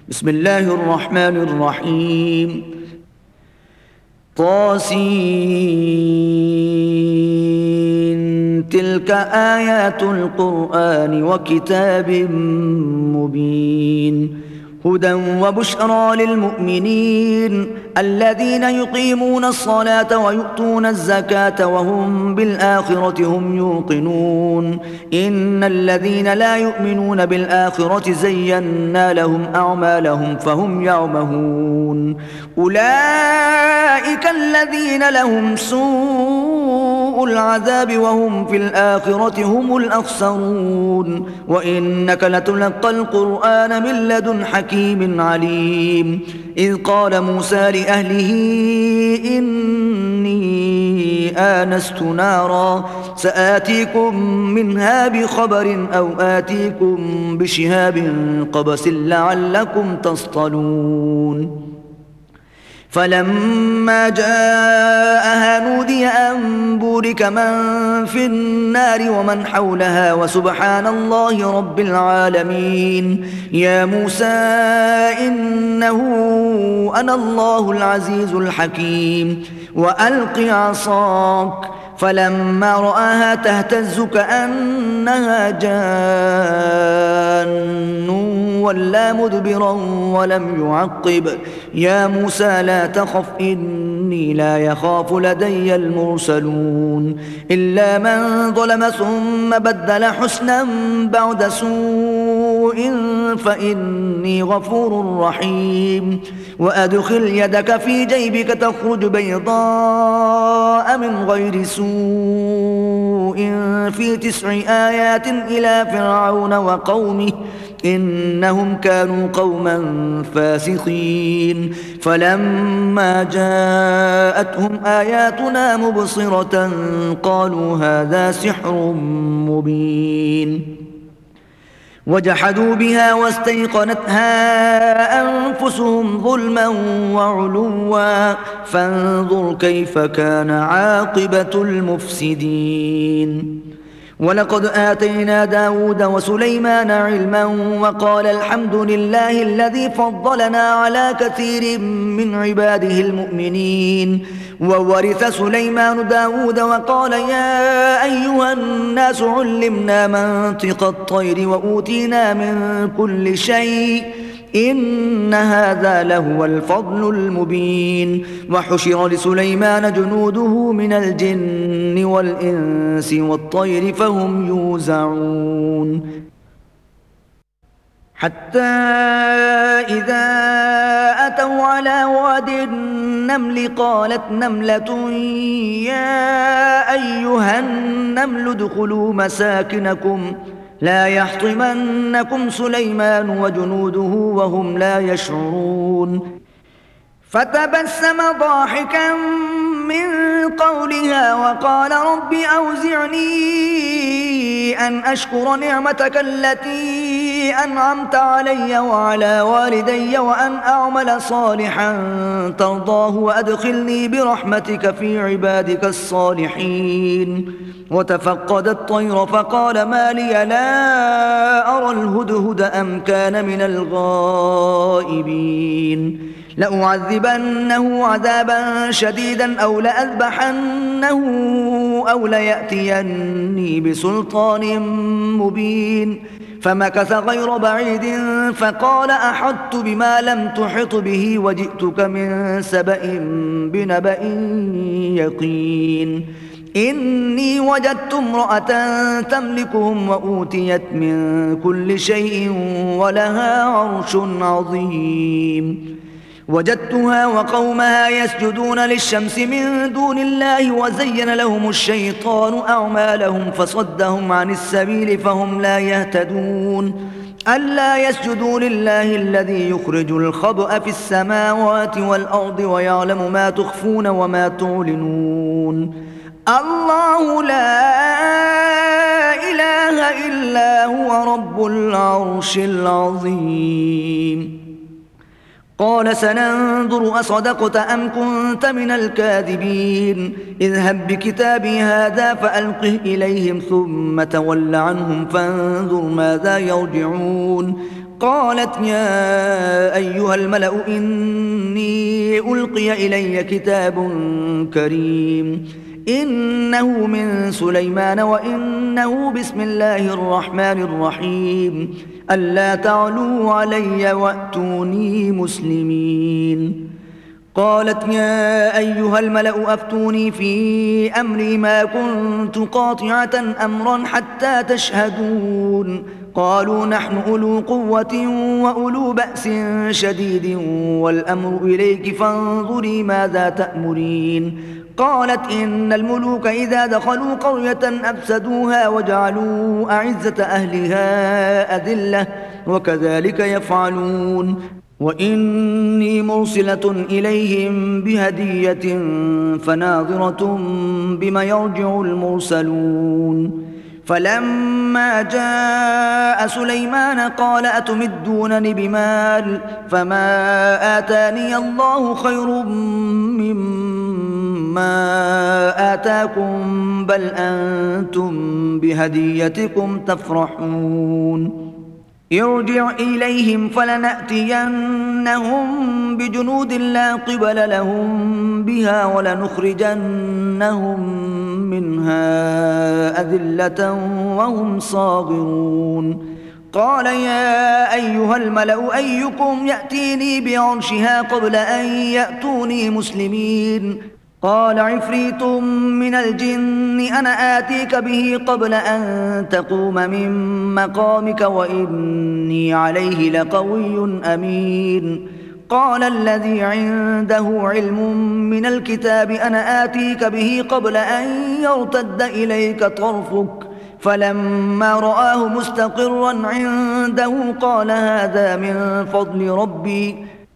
بسم الله الرحمن الرحيم. طاسين تلك آيات القرآن وكتاب مبين هدى وبشرى للمؤمنين الذين يقيمون الصلاة ويؤتون الزكاة وهم بالآخرة هم يوقنون إن الذين لا يؤمنون بالآخرة زينا لهم أعمالهم فهم يعمهون أولئك الذين لهم سوء العذاب وهم في الآخرة هم الأخسرون وإنك لتلقى القرآن من لدن حكيم عليم إذ قال موسى لأهله إني آنست نارا سآتيكم منها بخبر أو آتيكم بشهاب قبس لعلكم تصطلون فلما جاءها نودي أن بورك من في النار ومن حولها وسبحان الله رب العالمين يا موسى إنه أنا الله العزيز الحكيم وألق عصاك فلما رآها تهتز كأنها جان ولا مدبرا ولم يعقب يا موسى لا تخف إني لا يخاف لدي المرسلون إلا من ظلم ثم بدل حسنا بعد سوء فإني غفور رحيم وأدخل يدك في جيبك تخرج بيضاء من غير سوء في 9 آيات إلى فرعون وقومه إنهم كانوا قوما فاسقين فلما جاءتهم آياتنا مبصرة قالوا هذا سحر مبين وجحدوا بها واستيقنتها أنفسهم ظلما وعلوا فانظر كيف كان عاقبة المفسدين ولقد آتينا داود وسليمان علما وقال الحمد لله الذي فضلنا على كثير من عباده المؤمنين وورث سليمان داود وقال يا أيها الناس علمنا منطق الطير وأوتينا من كل شيء إن هذا لهو الفضل المبين وحشر لسليمان جنوده من الجن والإنس والطير فهم يوزعون حتى إذا أتوا على واد النمل قالت نملة يا أيها النمل ادخلوا مساكنكم لا يحطمنكم سليمان وجنوده وهم لا يشعرون فتبسم ضاحكا من قولها وقال رب أوزعني أن أشكر نعمتك التي أنعمت علي وعلى والدي وأن أعمل صالحا ترضاه وأدخلني برحمتك في عبادك الصالحين وتفقد الطير فقال ما لي لا أرى الهدهد أم كان من الغائبين لأعذبنه عذابا شديدا أو لأذبحنه أو ليأتيني بسلطان مبين فمكث غير بعيد فقال أحطت بما لم تحط به وجئتك من سبأ بنبأ يقين إني وجدت امرأة تملكهم وأوتيت من كل شيء ولها عرش عظيم وجدتها وقومها يسجدون للشمس من دون الله وزين لهم الشيطان أعمالهم فصدهم عن السبيل فهم لا يهتدون ألا يسجدوا لله الذي يخرج الخبأ في السماوات والأرض ويعلم ما تخفون وما تعلنون الله لا إله إلا هو رب العرش العظيم قال سننظر أصدقت أم كنت من الكاذبين اذهب بكتابي هذا فألقه إليهم ثم تول عنهم فانظر ماذا يرجعون قالت يا أيها الملأ إني ألقي إلي كتاب كريم إنه من سليمان وإنه بسم الله الرحمن الرحيم ألا تعلوا علي وأتوني مسلمين. قالت يا أيها الملأ أفتوني في أمري ما كنت قاطعة أمرا حتى تشهدون. قالوا نحن أولو قوة وأولو بأس شديد والأمر إليك فانظري ماذا تأمرين. قالت إن الملوك إذا دخلوا قرية أفسدوها وجعلوا أعزة أهلها أذلة وكذلك يفعلون. وإني مرسلة إليهم بهدية فناظرة بما يرجع المرسلون. فلما جاء سليمان قال أتمدونني بمال فما آتاني الله خير مما آتاكم بل أنتم بهديتكم تفرحون. ارجع إليهم فلنأتينهم بجنود لا قبل لهم بها ولنخرجنهم منها أذلة وهم صاغرون. قال يا أيها الملأ أيكم يأتيني بعرشها قبل أن يأتوني مسلمين. قال عفريت من الجن أنا آتيك به قبل أن تقوم من مقامك وإني عليه لقوي أمين. قال الذي عنده علم من الكتاب أنا آتيك به قبل أن يرتد إليك طرفك فلما رآه مستقرا عنده قال هذا من فضل ربي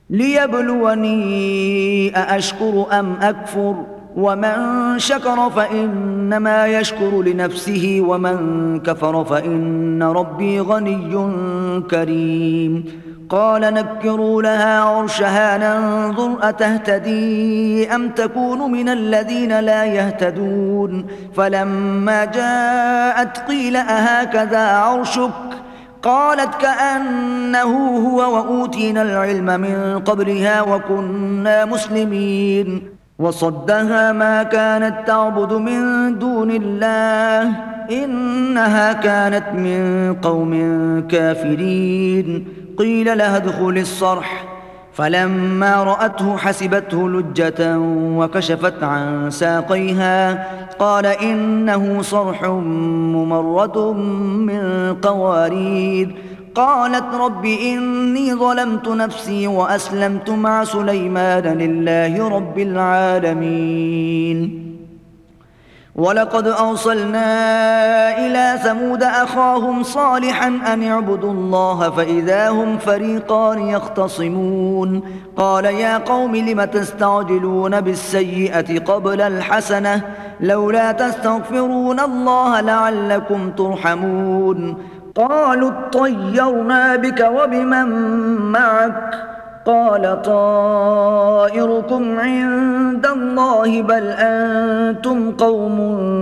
ليبلوني أأشكر أم أكفر ومن شكر فإنما يشكر لنفسه ومن كفر فإن ربي غني كريم. قال نكروا لها عرشها ننظر أتهتدي أم تكون من الذين لا يهتدون. فلما جاءت قيل أهكذا عرشك قالت كأنه هو وأوتينا العلم من قبلها وكنا مسلمين. وصدها ما كانت تعبد من دون الله إنها كانت من قوم كافرين. قيل لها ادخل الصرح فلما رأته حسبته لجة وكشفت عن ساقيها قال إنه صرح ممرد من قوارير. قالت رب إني ظلمت نفسي وأسلمت مع سليمان لله رب العالمين. ولقد أرسلنا إلى ثمود أخاهم صالحا أن اعبدوا الله فإذا هم فريقان يختصمون. قال يا قوم لم تستعجلون بالسيئة قبل الحسنة لولا تستغفرون الله لعلكم ترحمون. قالوا اطيرنا بك وبمن معك قال طائركم عند الله بل أنتم قوم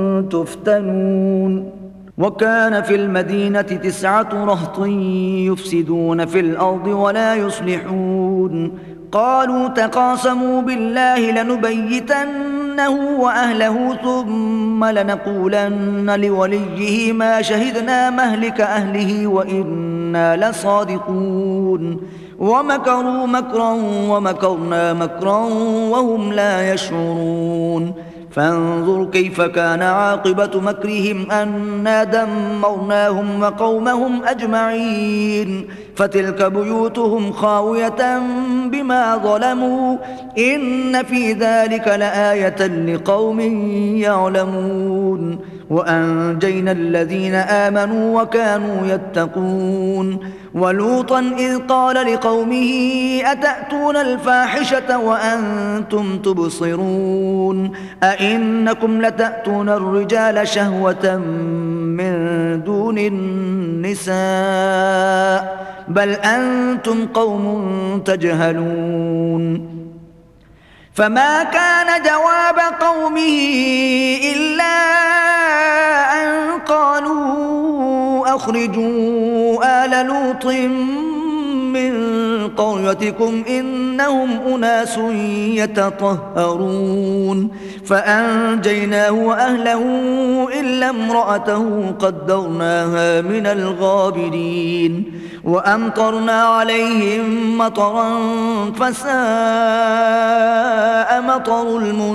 تفتنون. وكان في المدينة 9 رهط يفسدون في الأرض ولا يصلحون. قالوا تقاسموا بالله لنبيتنه وأهله ثم لنقولن لوليه ما شهدنا مهلك أهله وإنا لصادقون. ومكروا مكرا ومكرنا مكرا وهم لا يشعرون. فانظر كيف كان عاقبة مكرهم أنا دمرناهم وقومهم أجمعين. فتلك بيوتهم خاوية بما ظلموا إن في ذلك لآية لقوم يعلمون. وأنجينا الذين آمنوا وكانوا يتقون. ولوطا إذ قال لقومه أتأتون الفاحشة وأنتم تبصرون أئنكم لتأتون الرجال شهوة من دون النساء بل أنتم قوم تجهلون. فما كان جواب قومه إلا أن قالوا أخرجوا آل لوط من قريتكم إنهم أناس يتطهرون فأنجيناه وأهله إلا امرأته قدرناها من الغابرين وأمطرنا عليهم مطرا فساء مطر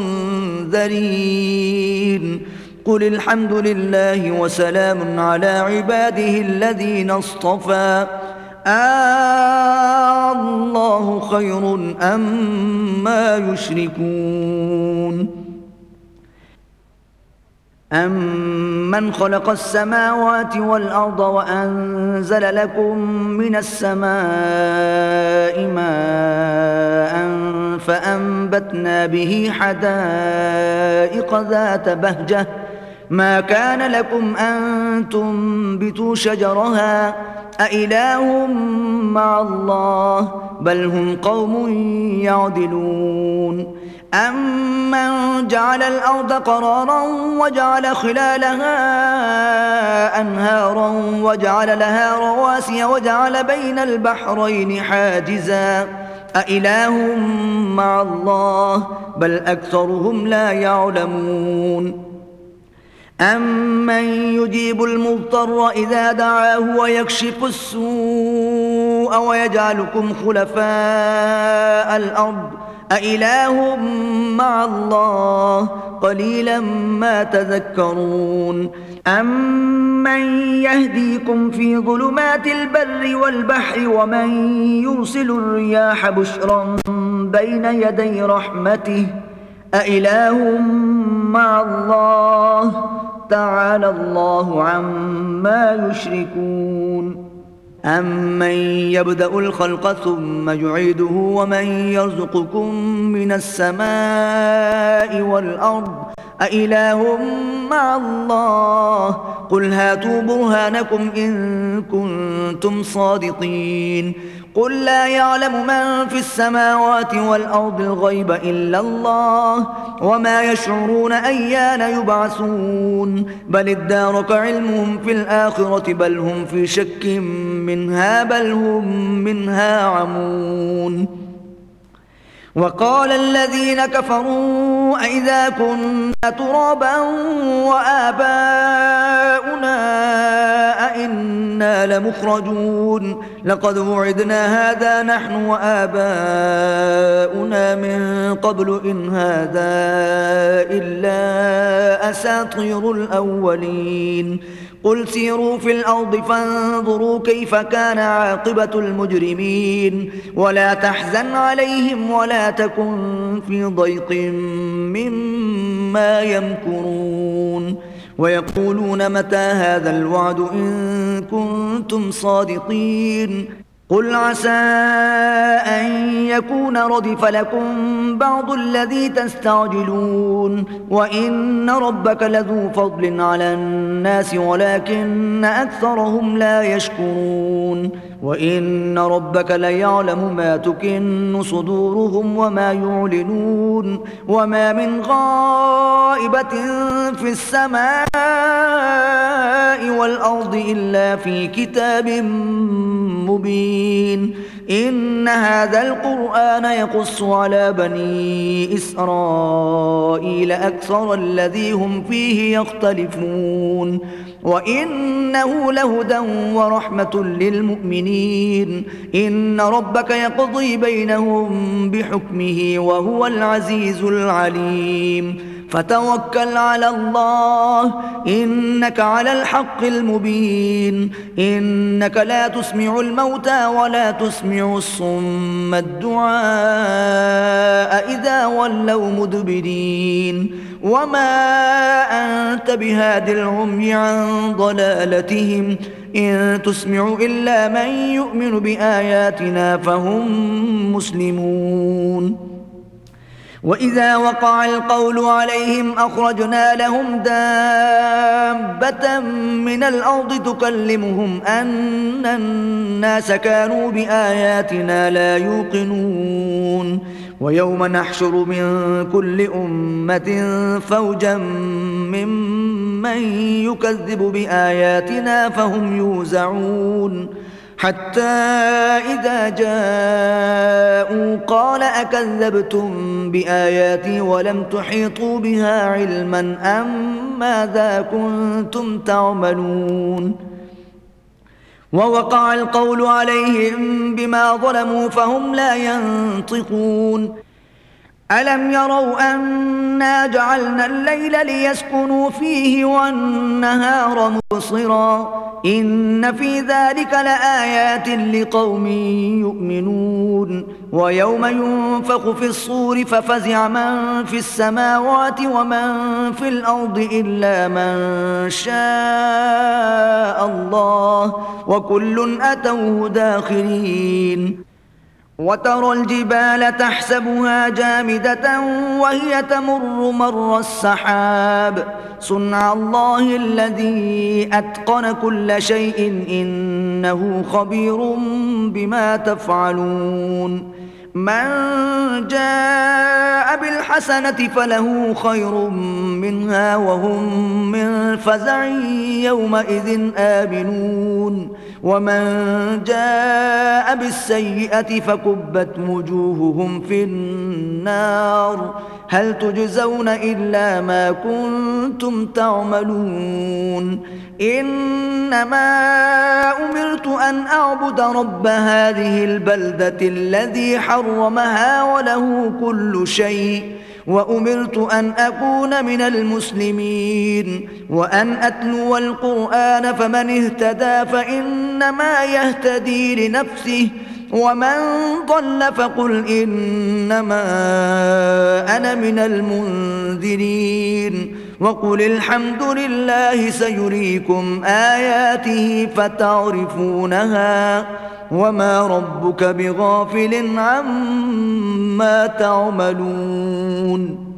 المنذرين قل الحمد لله وسلام على عباده الذين اصطفى الله خير أما يشركون أمن خلق السماوات والأرض وأنزل لكم من السماء ماء فأنبتنا به حدائق ذات بهجة ما كان لكم أن تنبتوا شجرها أإله مع الله بل هم قوم يعدلون أمن جعل الأرض قرارا وجعل خلالها أنهارا وجعل لها رواسي وجعل بين البحرين حاجزا أإله مع الله بل أكثرهم لا يعلمون أمن يجيب المضطر إذا دعاه ويكشف السوء ويجعلكم خلفاء الأرض أإله مع الله قليلا ما تذكرون أمن يهديكم في ظلمات البر والبحر ومن يرسل الرياح بشرا بين يدي رحمته أإله مع الله تعالى الله عما يشركون أمن يبدأ الخلق ثم يعيده ومن يرزقكم من السماء والأرض أإله مع الله قل هاتوا برهانكم إن كنتم صادقين قل لا يعلم من في السماوات والأرض الغيب إلا الله وما يشعرون أيان يبعثون بل ادارك علمهم في الآخرة بل هم في شك منها بل هم منها عمون وقال الذين كفروا أئذا كنا ترابا وآباؤنا أئنا لمخرجون لقد وعدنا هذا نحن وآباؤنا من قبل إن هذا إلا أساطير الأولين قل سيروا في الأرض فانظروا كيف كان عاقبة المجرمين ولا تحزن عليهم ولا تكن في ضيق مما يمكرون ويقولون متى هذا الوعد إن كنتم صادقين قل عسى أن يكون ردف لكم بعض الذي تستعجلون وإن ربك لذو فضل على الناس ولكن أكثرهم لا يشكرون وإن ربك ليعلم ما تكن صدورهم وما يعلنون وما من غائبة في السماء والأرض إلا في كتاب مبين إن هذا القرآن يقص على بني إسرائيل أكثر الذي هم فيه يختلفون وإنه لهدى ورحمة للمؤمنين إن ربك يقضي بينهم بحكمه وهو العزيز العليم فتوكل على الله إنك على الحق المبين إنك لا تسمع الموتى ولا تسمع الصم الدعاء إذا ولوا مدبرين وما أنت بهاد العمي عن ضلالتهم إن تسمع إلا من يؤمن بآياتنا فهم مسلمون وإذا وقع القول عليهم أخرجنا لهم دابة من الأرض تكلمهم أن الناس كانوا بآياتنا لا يوقنون ويوم نحشر من كل أمة فوجا ممن يكذب بآياتنا فهم يوزعون حتى إذا جاءوا قال أكذبتم بآياتي ولم تحيطوا بها علما أم ماذا كنتم تعملون ووقع القول عليهم بما ظلموا فهم لا ينطقون ألم يروا أنا جعلنا الليل ليسكنوا فيه والنهار مبصرا إن في ذلك لآيات لقوم يؤمنون ويوم ينفخ في الصور ففزع من في السماوات ومن في الأرض إلا من شاء الله وكل أتوه داخرين وترى الجبال تحسبها جامدة وهي تمر مر السحاب صنع الله الذي أتقن كل شيء إنه خبير بما تفعلون من جاء بالحسنة فله خير منها وهم من فزع يومئذ آمنون ومن جاء بالسيئة فكبت وجوههم في النار هل تجزون إلا ما كنتم تعملون إنما أمرت أن أعبد رب هذه البلدة الذي حرمها وله كل شيء وأمرت أن أكون من المسلمين وأن أتلو القرآن فمن اهتدى فإنما يهتدي لنفسه ومن ضل فقل إنما أنا من المنذرين وقل الحمد لله سيريكم آياته فتعرفونها وما ربك بغافل عما تعملون